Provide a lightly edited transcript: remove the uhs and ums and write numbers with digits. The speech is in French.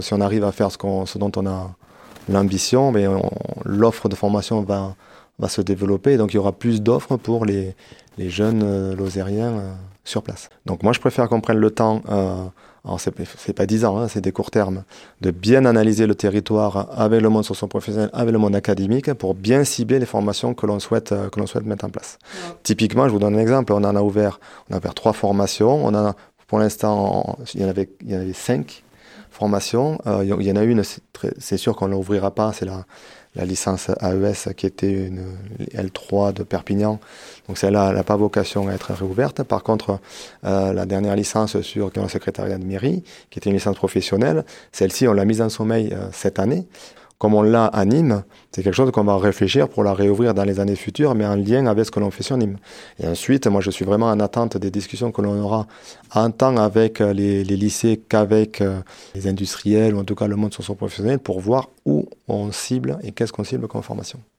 Si on arrive à faire ce dont on a l'ambition, mais l'offre de formation va se développer, donc il y aura plus d'offres pour les jeunes lozériens sur place. Donc moi je préfère qu'on prenne le temps, alors c'est pas 10 ans, hein, c'est des courts termes, de bien analyser le territoire avec le monde socio-professionnel, avec le monde académique, pour bien cibler les formations que l'on souhaite mettre en place. Ouais. Typiquement, je vous donne un exemple, on a ouvert 3 formations, pour l'instant, il y en avait 5 formations. Il y en a une, c'est sûr qu'on ne l'ouvrira pas, c'est la licence AES qui était une L3 de Perpignan. Donc celle-là, elle n'a pas vocation à être réouverte. Par contre, la dernière licence sur le secrétariat de mairie, qui était une licence professionnelle, celle-ci, on l'a mise en sommeil cette année. Comme on l'a à Nîmes, c'est quelque chose qu'on va réfléchir pour la réouvrir dans les années futures, mais en lien avec ce que l'on fait sur Nîmes. Et ensuite, moi, je suis vraiment en attente des discussions que l'on aura en tant avec les lycées qu'avec les industriels, ou en tout cas le monde socio-professionnel, pour voir où on cible et qu'est-ce qu'on cible comme formation.